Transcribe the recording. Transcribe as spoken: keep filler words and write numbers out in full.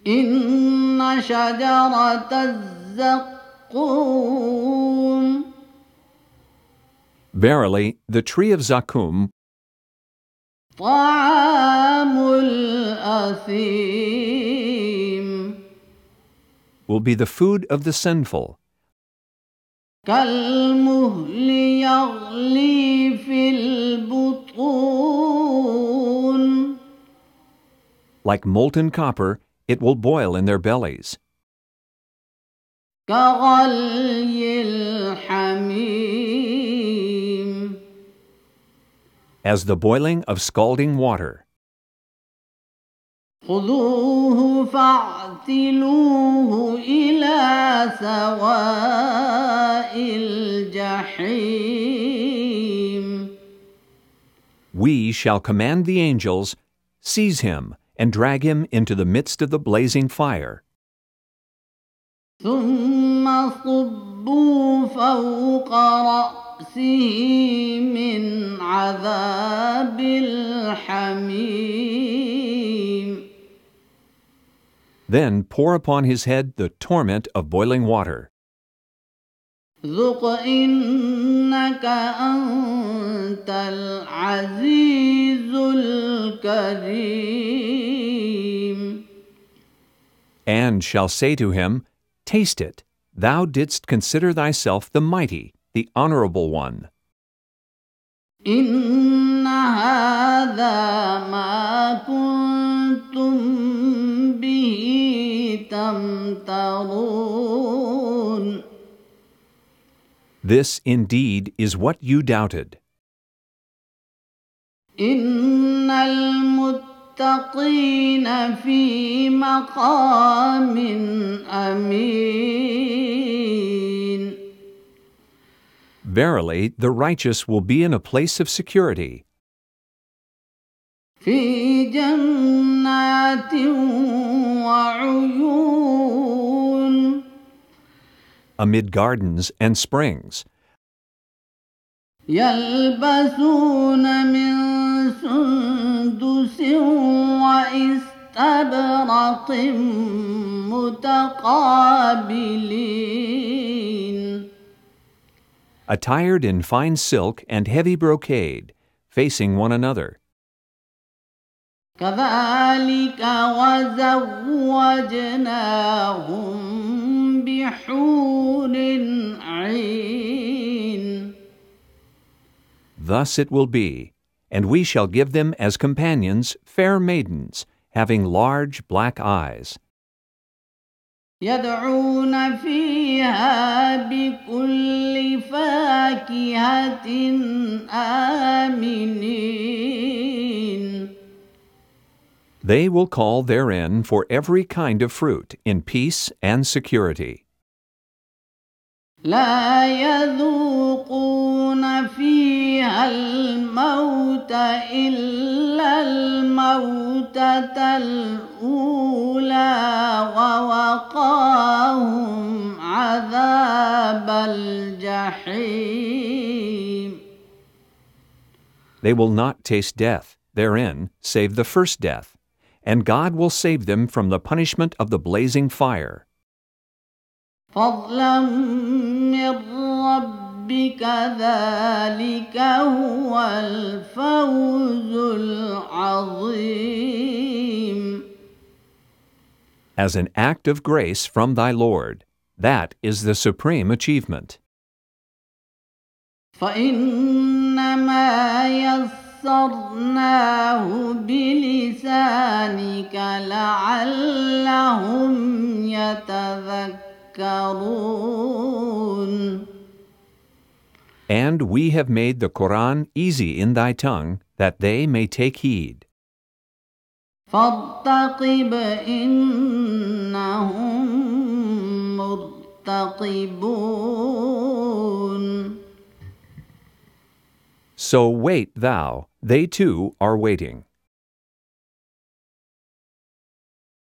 إن شجرة الزقوم Verily, the tree of Zaqqum طعام الأثيم will be the food of the sinful, كالمهل يغلي في البطون like molten copper, it will boil in their bellies, كغلي الحميم as the boiling of scalding water. خذوه فاعتلوه إلى سواء الجحيم We shall command the angels, seize him, and drag him into the midst of the blazing fire. ثم صبوا فوق رأسه من عذاب الحميم Then pour upon his head the torment of boiling water. ذق إنك أنت العزيز الكريم And shall say to him, Taste it, thou didst consider thyself the mighty, the honorable one. إن هذا ما كنتم به تمترون This indeed is what you doubted. إن المتقين في مقام أمين Verily, the righteous will be in a place of security, في جنات وعيون amid gardens and springs, يلبسون من سندس وإستبرق متقابلين attired in fine silk and heavy brocade, facing one another. كذلك وزوجناهم بحور عين Thus it will be, and we shall give them as companions fair maidens, having large black eyes, يدعون فيها بكل فاكهة آمنين They will call therein for every kind of fruit, in peace and security. لا يذوقون فيها الموت إلا الموتة الأولى ووقاهم عذاب الجحيم They will not taste death therein, save the first death, and God will save them from the punishment of the blazing fire. فضلا من ربك ذلك هو الفوز العظيم As an act of grace from thy Lord, that is the supreme achievement. فإنما يسرناه بلسانك لعلهم يتذكرون And we have made the Quran easy in thy tongue, that they may take heed. فارتقب إنهم مرتقبون So wait thou, they too are waiting.